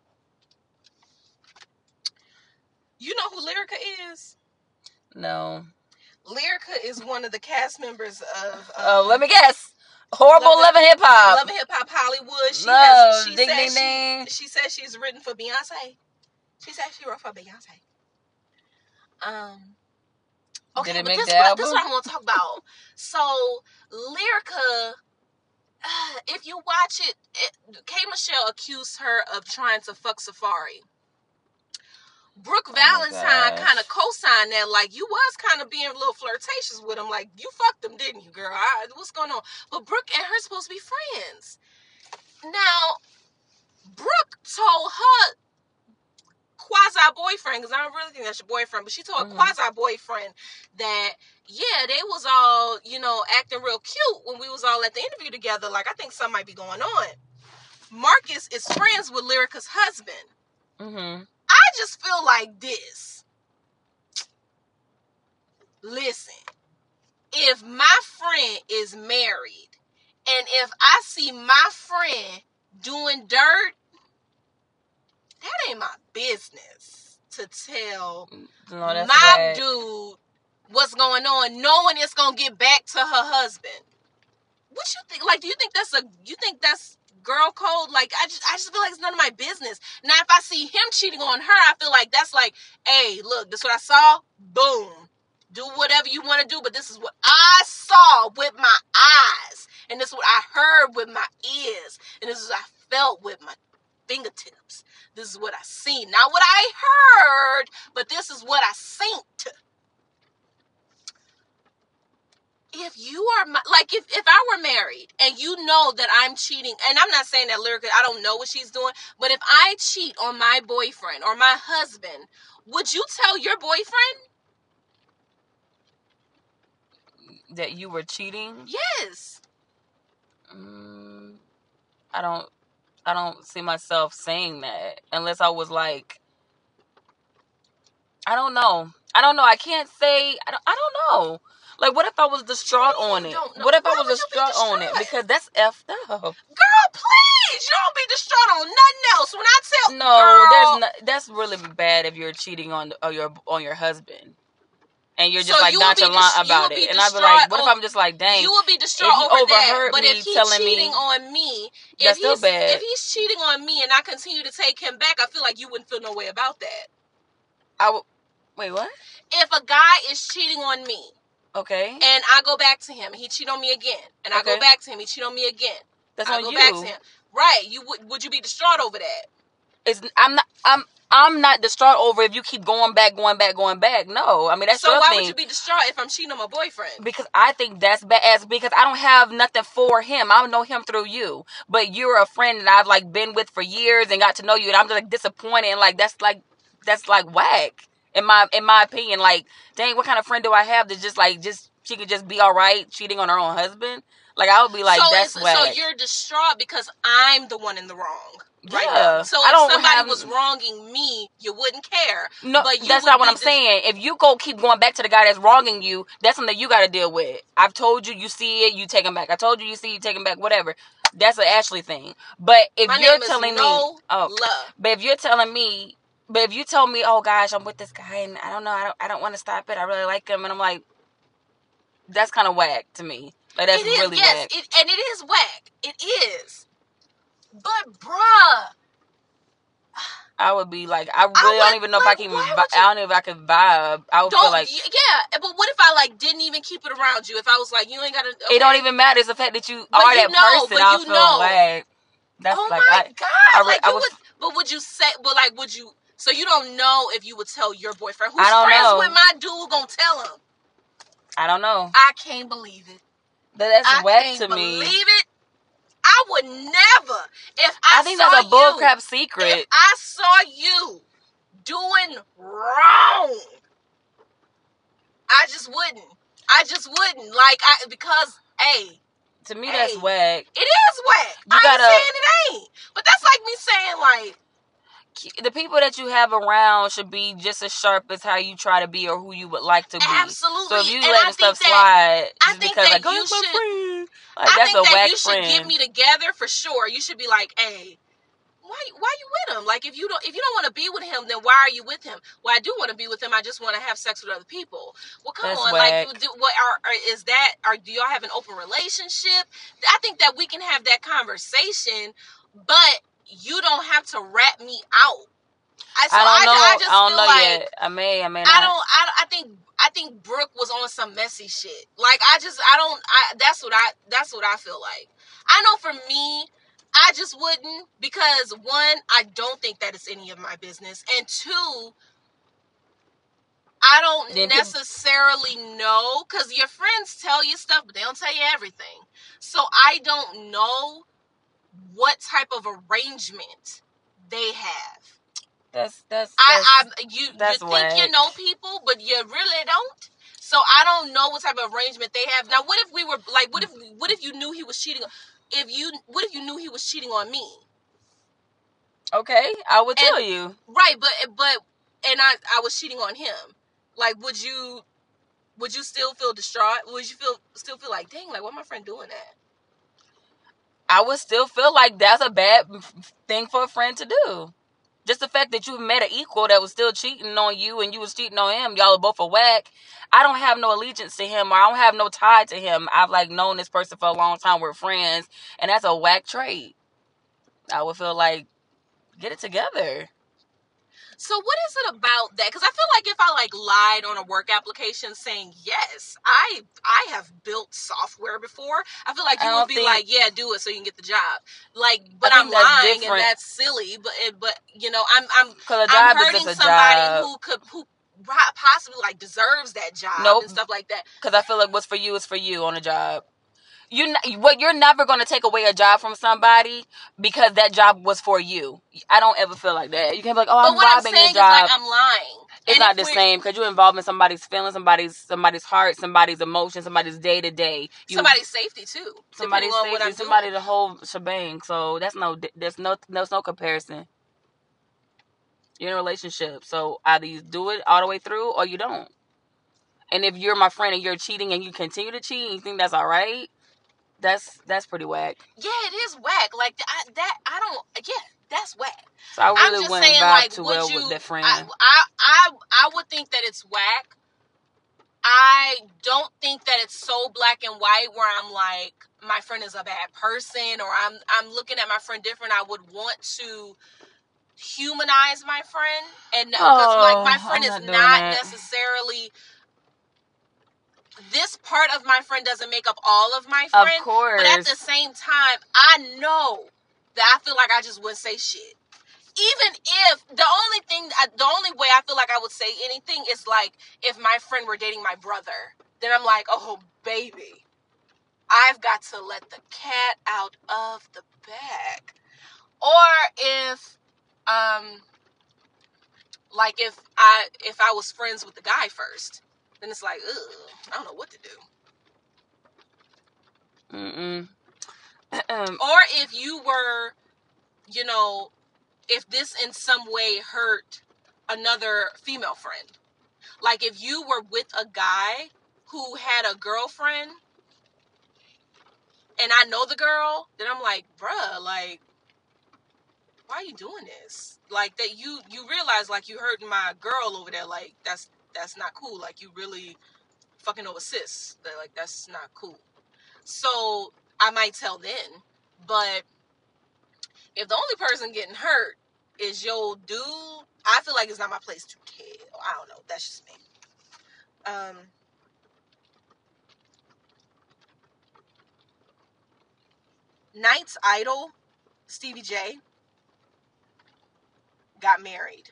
You know who Lyrica is? No. Lyrica is one of the cast members of... Oh, um, let me guess. Horrible Love and Hip Hop. Love and Hip Hop Hollywood. She no, has, she ding, said ding, she, ding. she said she's written for Beyonce. She said she wrote for Beyonce. Um... Okay, Did it but make this, the what, album? this is what I want to talk about. So, Lyrica, uh, if you watch it, it, K. Michelle accused her of trying to fuck Safari. Brooke Oh Valentine my kind of gosh. co-signed that, like, you was kind of being a little flirtatious with him, like, you fucked him, didn't you, girl? I, what's going on? But Brooke and her supposed to be friends. Now, Brooke told her quasi-boyfriend, because I don't really think that's your boyfriend, but she told Mhm. a quasi-boyfriend that, yeah, they was all, you know, acting real cute when we was all at the interview together. Like, I think something might be going on. Marcus is friends with Lyrica's husband. Mm-hmm. I just feel like this. Listen, if my friend is married, and if I see my friend doing dirt, that ain't my business to tell No, that's my whack. dude what's going on, knowing it's gonna get back to her husband. What you think? Like, do you think that's a? You think that's girl code? Like, I just, I just feel like it's none of my business. Now, if I see him cheating on her, I feel like that's like, hey, look, this is what I saw. Boom. Do whatever you want to do, but this is what I saw with my eyes, and this is what I heard with my ears, and this is what I felt with my fingertips. This is what I seen. Not what I heard, but this is what I seen. If you are, my, like, if, if I were married and you know that I'm cheating, and I'm not saying that Lyrica, I don't know what she's doing, but if I cheat on my boyfriend or my husband, would you tell your boyfriend? That you were cheating? Yes. Mm, I don't. I don't see myself saying that unless I was like. I don't know. I don't know. I can't say. I don't. I don't know. Like, what if I was distraught on it? Don't know. What if Why I was would you be distraught on it? distraught? Because that's effed up. Girl, please, you don't be distraught on nothing else. When I tell No, girl, there's no, that's really bad if you're cheating on on your on your husband, and you're just So like you would be nonchalant dis- you about would be it. And I'd be distraught like, what if on- I'm just like, dang, you would be distraught if he over that. overheard But me if he's telling me- cheating on me, if that's still he's bad. if he's cheating on me and I continue to take him back, I feel like you wouldn't feel no way about that. I w- wait, what? If a guy is cheating on me, Okay, and I go back to him, and he cheat on me again, and I Okay. go back to him, he cheat on me again, that's I on go you. back to him. Right? You would would you be distraught over that? It's I'm not I'm I'm not distraught over if you keep going back, going back, going back. No, I mean that's So your why thing. would you be distraught if I'm cheating on my boyfriend? Because I think that's bad. Because I don't have nothing for him. I know him through you. But you're a friend that I've like been with for years and got to know you, and I'm just like disappointed. And like that's like that's like whack in my in my opinion. Like, dang, what kind of friend do I have that just like just she could just be all right cheating on her own husband? Like, I would be like, so that's whack. So you're distraught because I'm the one in the wrong. Right Yeah. now. So I if don't somebody have- was wronging me, you wouldn't care. No, but you that's would not what be I'm dis- saying. If you go keep going back to the guy that's wronging you, that's something you got to deal with. I've told you, you see it, you take him back. I told you, you see, you take him back. Whatever. That's an Ashley thing. But if My you're name is telling no me, oh, love. but if you're telling me, but if you tell me, oh gosh, I'm with this guy and I don't know, I don't, I don't want to stop it. I really like him, and I'm like, that's kind of whack to me. Like, that's It is, really yes, whack. it, and it is whack. It is. But bruh, I would be like, I really I would, don't even know like, if I can even, why vi- would you- I don't know if I could vibe. I would don't feel like, yeah. But what if I like didn't even keep it around you? If I was like, you ain't gotta. Okay. it don't even matter. It's the fact that you But are you that know, person. but I you feel know. like that's Oh like my I, god! I, re- like I you was. would, but would you say? But like, would you? So you don't know if you would tell your boyfriend who's I don't friends know. with my dude gonna tell him. I don't know. I can't believe it. That, that's I whack can't to me. believe it. I would never. If I, I think saw that's a you, bullcrap secret. If I saw you doing wrong, I just wouldn't. I just wouldn't. Like, I because hey, To me, hey, that's whack. it is whack. You I gotta- ain't saying it ain't. But that's like me saying like. The people that you have around should be just as sharp as how you try to be or who you would like to be. Absolutely. So if you And I letting think stuff that- slide I just think because that like, oh, you that's my should- friend. Like, I that's think a that whack you friend. should get me together for sure. You should be like, hey, why why you with him? Like if you don't if you don't want to be with him, then why are you with him? Well, I do want to be with him. I just want to have sex with other people. Well, come That's on, whack. like do, what are, are is that? Or do y'all have an open relationship? I think that we can have that conversation, but you don't have to rat me out. I, so I don't know. I, I, I just don't feel know like, yet. I may. I may not. I don't. I, I think. I think Brooke was on some messy shit. Like I just. I don't. I. That's what I. That's what I feel like. I know for me, I just wouldn't because one, I don't think that it's any of my business, and two, I don't Then people- necessarily know, because your friends tell you stuff, but they don't tell you everything. So I don't know what type of arrangement they have. That's that's, that's I, I you that's you think whack. you know people, but you really don't. So I don't know what type of arrangement they have. Now, what if we were like, what if what if you knew he was cheating? If you what if you knew he was cheating on me? Okay, I would And- tell you. Right, but but and I I was cheating on him. Like, would you would you still feel distraught? Would you feel still feel like, dang, like, why my friend doing that? I would still feel like that's a bad thing for a friend to do. Just the fact that you met an equal that was still cheating on you and you was cheating on him, y'all are both a whack. I don't have no allegiance to him, or I don't have no tie to him. I've like known this person for a long time. We're friends, and that's a whack trait. I would feel like, get it together. So what is it about that? Because I feel like if I like lied on a work application saying yes, I I have built software before, I feel like I you don't would be think- like, yeah, do it so you can get the job. Like, but I I'm think that's lying and different. that's silly. But it, but you know, I'm I'm Because a I'm job is hurting just a somebody job. who could who po- possibly like deserves that job Nope. and stuff like that. Because I feel like what's for you is for you on a job. You what you're never going to take away a job from somebody because that job was for you. I don't ever feel like that. You can't be like, oh, But I'm what I'm robbing saying your is job. like I'm lying. It's And not if the we're- same because you're involved in somebody's feelings, somebody's somebody's heart, somebody's emotion, somebody's day to day. Somebody's safety too. somebody's depending on what safety, I'm somebody doing. the whole shebang. So that's no there's no there's no comparison. You're in a relationship, so either you do it all the way through or you don't. And if you're my friend and you're cheating and you continue to cheat and you think that's all right, that's that's pretty whack. Yeah, it is whack. Like I, that, I don't. Yeah, that's whack. So I I'm really just wouldn't saying, vibe like, too would well you? with that friend. I, I, I, I would think that it's whack. I don't think that it's so black and white where I'm like, my friend is a bad person, or I'm, I'm looking at my friend different. I would want to humanize my friend, and because Oh, like my friend I'm is not doing not that. necessarily. This part of my friend doesn't make up all of my Of friend. course. But at the same time, I know that I feel like I just wouldn't say shit. Even if the only thing, the only way I feel like I would say anything is like if my friend were dating my brother, then I'm like, oh baby, I've got to let the cat out of the bag. Or if, um, like if I if I was friends with the guy first, then it's like, ugh, I don't know what to do. Mm-mm. Or if you were, you know, if this in some way hurt another female friend. Like if you were with a guy who had a girlfriend and I know the girl, then I'm like, bruh, like, why are you doing this? Like that you, you realize like you hurting my girl over there. Like that's, that's not cool. Like you really fucking over sis. That, like that's not cool. So I might tell then, but if the only person getting hurt is your dude, I feel like it's not my place to tell. I don't know. That's just me. Um, Knight's Idol, Stevie J, got married.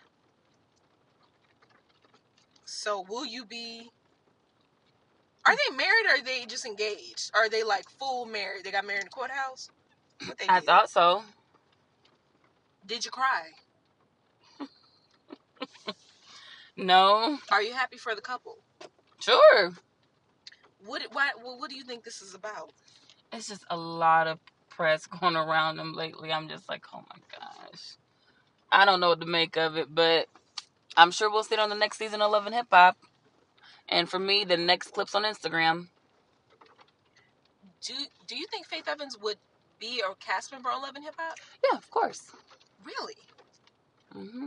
So will you be... Are they married or are they just engaged? Or are they like full married? They got married in the courthouse? What they I did? thought so. Did you cry? No. Are you happy for the couple? Sure. What why, well, what do you think this is about? It's just a lot of press going around them lately. I'm just like, oh my gosh. I don't know what to make of it, but I'm sure we'll see it on the next season of Love and Hip Hop. And for me, the next clip's on Instagram. Do Do you think Faith Evans would be a cast member on Love and Hip Hop? Yeah, of course. Really? Mm-hmm.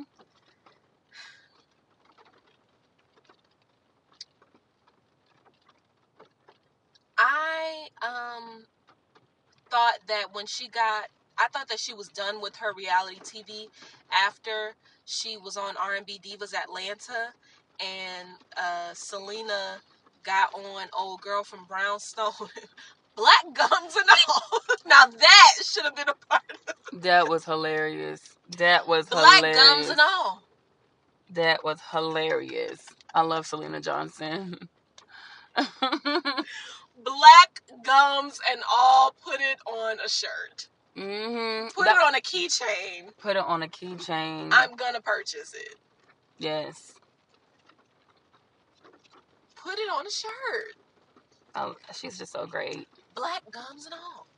I um thought that when she got, I thought that she was done with her reality T V after she was on R and B Divas Atlanta, and uh, Selena got on old girl from Brownstone, Black Gums and all. Now that should have been a part of That was hilarious. That was Black hilarious. Gums and all. That was hilarious. I love Selena Johnson. Black gums and all, put it on a shirt. Mm-hmm. Put That- it on a keychain. Put it on a keychain. I'm gonna purchase it. Yes. Put it on a shirt. Oh, she's just so great. Black gums and all.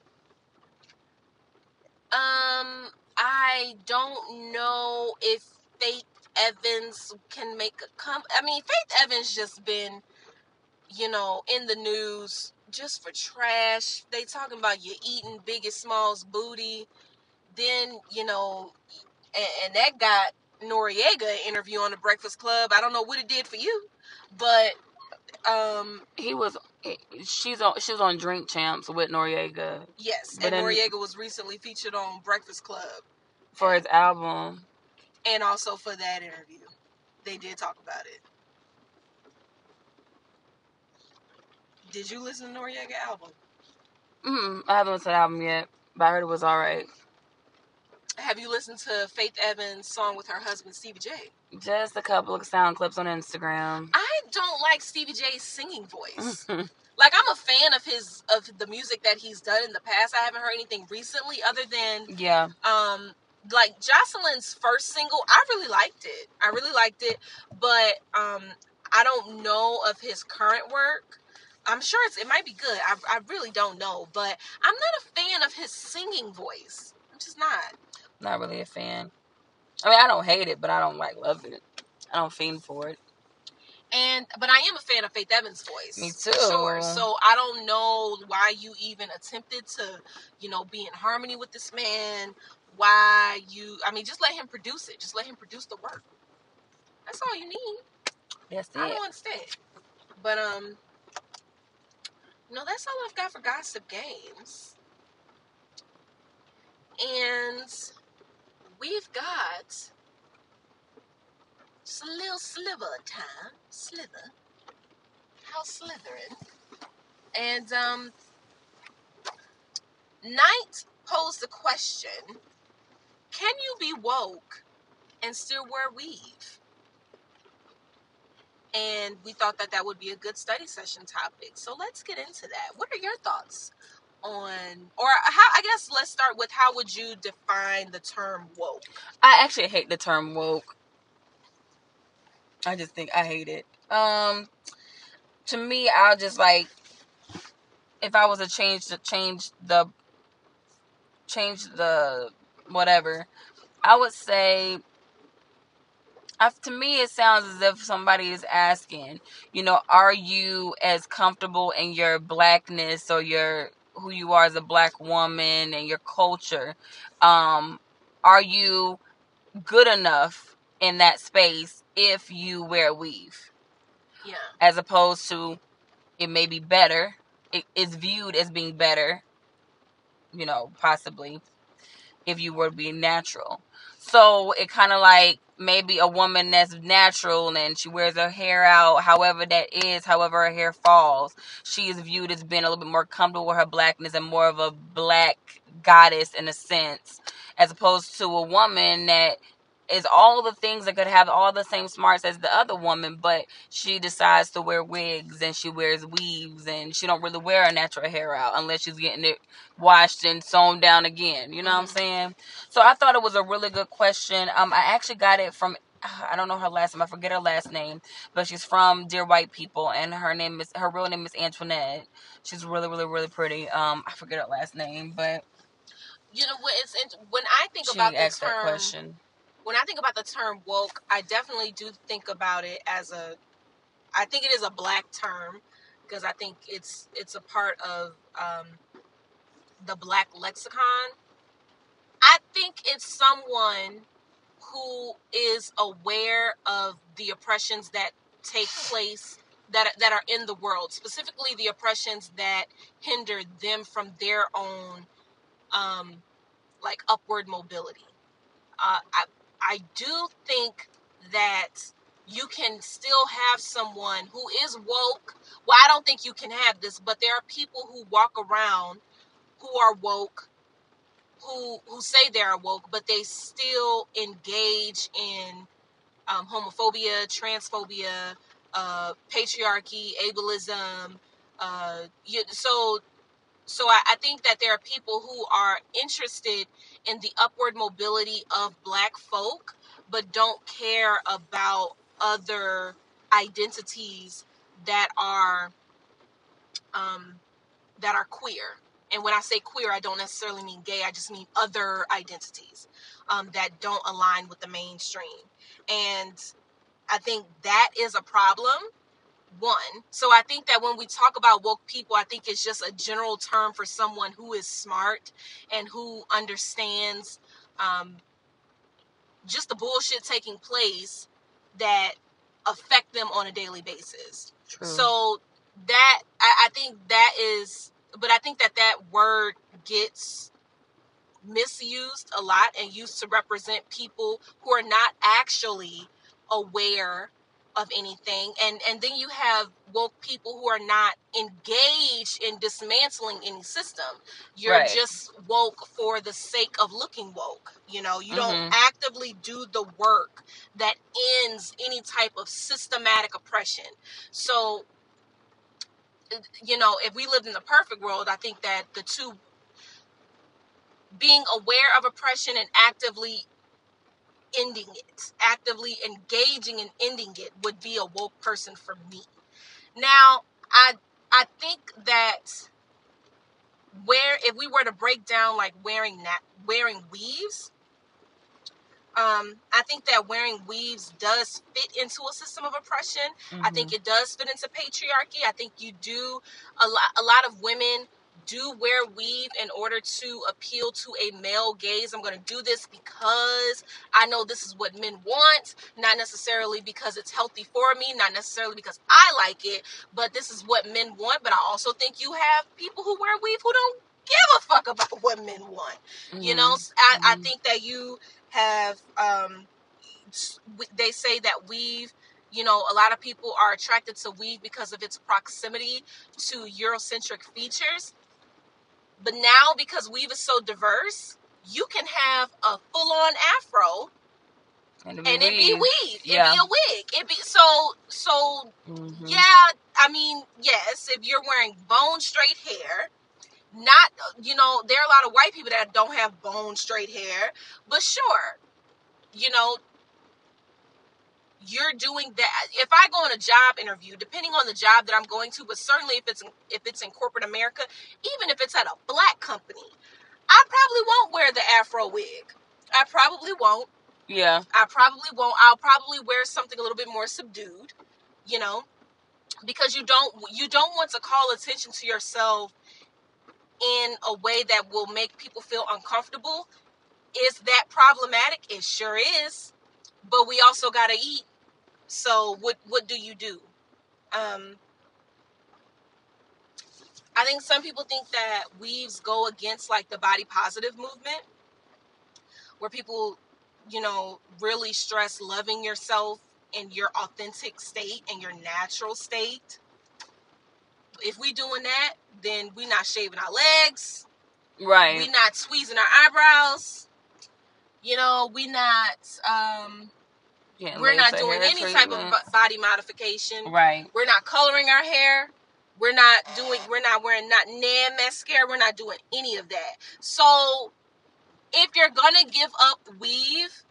Um, I don't know if Faith Evans can make a come. I mean, Faith Evans just been, you know, in the news just for trash. They talking about you eating Biggest Smalls booty. Then, you know, and, and that got Noriega an interview on the Breakfast Club. I don't know what it did for you, but um, he was. She's on. She was on Drink Champs with Noriega. Yes, but and then, Noriega was recently featured on Breakfast Club for his album, and also for that interview. They did talk about it. Did you listen to Noriega album? Mm, I haven't listened to the album yet, but I heard it was alright. Have you listened to Faith Evans' song with her husband Stevie J? Just a couple of sound clips on Instagram. I don't like Stevie J's singing voice. Like, I'm a fan of his of the music that he's done in the past. I haven't heard anything recently other than yeah. Um, like Jocelyn's first single, I really liked it. I really liked it, but um, I don't know of his current work. I'm sure it's it might be good. I I really don't know, but I'm not a fan of his singing voice. I'm just not. Not really a fan. I mean, I don't hate it, but I don't like love it. I don't fiend for it. And but I am a fan of Faith Evans' voice. Me too. For sure. So I don't know why you even attempted to, you know, be in harmony with this man. Why you? I mean, just let him produce it. Just let him produce the work. That's all you need. That's it. I don't understand. But um, no, that's all I've got for Gossip Games. And we've got just a little sliver of time. Slither. How slithering. And um, Knight posed the question, can you be woke and still wear weave? And we thought that that would be a good study session topic. So let's get into that. What are your thoughts on, or how, I guess let's start with, how would you define the term woke? I actually hate the term woke. I just think I hate it. Um, to me, I'll just like, if I was to change the, change the, change the, whatever, I would say, I, to me, it sounds as if somebody is asking, you know, are you as comfortable in your blackness or your who you are as a black woman and your culture? Um, are you good enough in that space if you wear weave? Yeah. As opposed to, it may be better. It is viewed as being better, you know, possibly, if you were being natural. So it kind of like, maybe a woman that's natural and she wears her hair out, however that is, however her hair falls, she is viewed as being a little bit more comfortable with her blackness and more of a black goddess in a sense, as opposed to a woman that is all the things that could have all the same smarts as the other woman, but she decides to wear wigs and she wears weaves and she don't really wear her natural hair out unless she's getting it washed and sewn down again. You know mm-hmm. what I'm saying? So I thought it was a really good question. Um, I actually got it from, I don't know her last name. I forget her last name, but she's from Dear White People, and her name is, her real name is Antoinette. She's really, really, really pretty. Um, I forget her last name, but you know what? It's when I think she about the asked term, that question. When I think about the term woke, I definitely do think about it as a, I think it is a black term, because I think it's it's a part of um, the black lexicon. I think it's someone who is aware of the oppressions that take place, that that are in the world, specifically the oppressions that hinder them from their own, um, like upward mobility. Uh, I I do think that you can still have someone who is woke. Well, I don't think you can have this, but there are people who walk around who are woke, who who say they're woke, but they still engage in um, homophobia, transphobia, uh, patriarchy, ableism. Uh, you, so, so I, I think that there are people who are interested in the upward mobility of Black folk, but don't care about other identities that are um, that are queer. And when I say queer, I don't necessarily mean gay. I just mean other identities um, that don't align with the mainstream. And I think that is a problem. One. So I think that when we talk about woke people, I think it's just a general term for someone who is smart and who understands um, just the bullshit taking place that affect them on a daily basis. True. So that, I, I think that is, but I think that that word gets misused a lot and used to represent people who are not actually aware of anything. And and then you have woke people who are not engaged in dismantling any system. You're Right. just woke for the sake of looking woke. You know, you Mhm. don't actively do the work that ends any type of systematic oppression. So, you know, if we lived in the perfect world, I think that the two, being aware of oppression and actively ending it, actively engaging in ending it, would be a woke person for me. Now, I I think that where, if we were to break down like wearing that wearing weaves, um, I think that wearing weaves does fit into a system of oppression. Mm-hmm. I think it does fit into patriarchy. I think you do a lot. A lot of women do wear weave in order to appeal to a male gaze. I'm going to do this because I know this is what men want, not necessarily because it's healthy for me, not necessarily because I like it, but this is what men want. But I also think you have people who wear weave who don't give a fuck about what men want. Mm-hmm. You know, I, mm-hmm. I think that you have, um, they say that weave, you know, a lot of people are attracted to weave because of its proximity to Eurocentric features. But now, because weave is so diverse, you can have a full-on afro and, and it be weave. Yeah. It be a wig. It be so so. Mm-hmm. Yeah, I mean, yes, if you're wearing bone straight hair, not, you know, there are a lot of white people that don't have bone straight hair, but sure, you know, you're doing that. If I go on a job interview, depending on the job that I'm going to, but certainly if it's in, if it's in corporate America, even if it's at a Black company, I probably won't wear the afro wig. I probably won't. Yeah. I probably won't. I'll probably wear something a little bit more subdued, you know, because you don't you don't want to call attention to yourself in a way that will make people feel uncomfortable. Is that problematic? It sure is. But we also gotta eat. So what what do you do? Um, I think some people think that weaves go against like the body positive movement, where people, you know, really stress loving yourself in your authentic state and your natural state. If we doing that, then we not shaving our legs. Right. We not tweezing our eyebrows. You know, we not um Getting we're not laser doing hair any type of treatments. b- body modification. Right. We're not coloring our hair. We're not doing, we're not wearing not nan mascara. We're not doing any of that. So if you're gonna give up weave,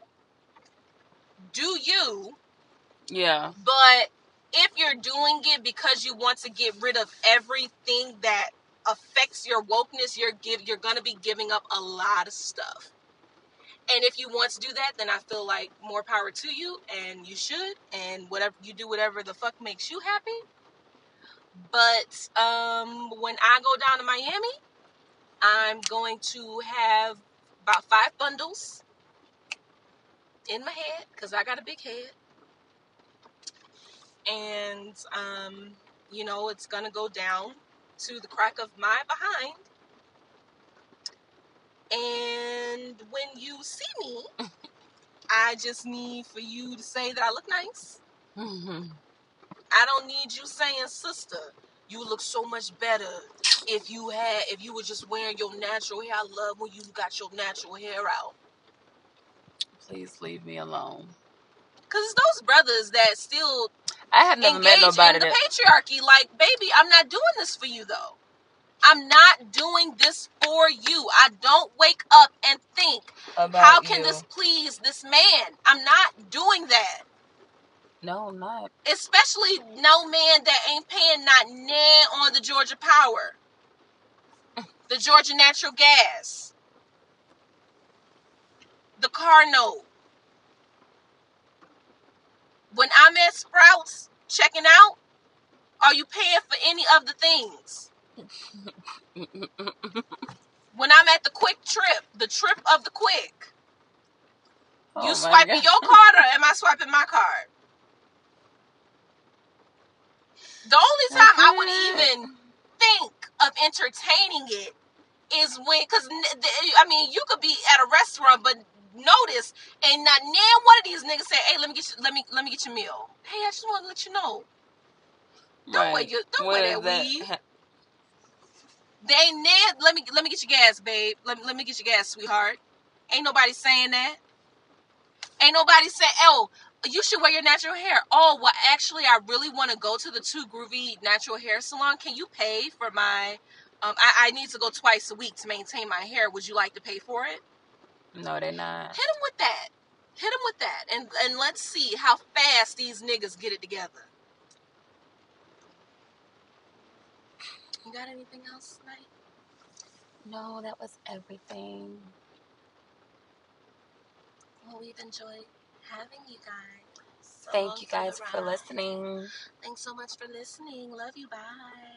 do you? Yeah. But if you're doing it because you want to get rid of everything that affects your wokeness, you're give you're gonna be giving up a lot of stuff. And if you want to do that, then I feel like more power to you, and you should, and whatever you do, whatever the fuck makes you happy. But um, when I go down to Miami, I'm going to have about five bundles in my head, because I got a big head. And, um, you know, it's going to go down to the crack of my behind. And when you see me, I just need for you to say that I look nice. Mm-hmm. I don't need you saying, sister, you look so much better if you had if you were just wearing your natural hair. I love when you got your natural hair out. Please leave me alone. Because it's those brothers that still, I have never met engage nobody in the that patriarchy. Like, baby, I'm not doing this for you, though. I'm not doing this for you. I don't wake up and think, about how can you. this please this man? I'm not doing that. No, I'm not. Especially no man that ain't paying not nan on the Georgia Power. The Georgia Natural Gas. The car note. When I'm at Sprouts checking out, are you paying for any of the things? When I'm at the Quick Trip, the trip of the Quick, Oh you my swiping God. your card or am I swiping my card? The only time I would even think of entertaining it is when, because, I mean, you could be at a restaurant, but notice, and not now one of these niggas say, hey, let me get you, let me let me get your meal. Hey, I just want to let you know. Don't Right. wear your, don't What wear is that that? weed. They ain't now, let me let me get your gas, babe. Let me let me get your gas, sweetheart. Ain't nobody saying that. Ain't nobody saying, oh, you should wear your natural hair. Oh, well, actually, I really want to go to the Too Groovy Natural Hair Salon. Can you pay for my, um, I, I need to go twice a week to maintain my hair. Would you like to pay for it? No, they're not. Hit them with that. Hit them with that. And, and let's see how fast these niggas get it together. You got anything else tonight? No, that was everything. Well, we've enjoyed having you guys. Thank you guys for listening. Thanks so much for listening. Love you. Bye.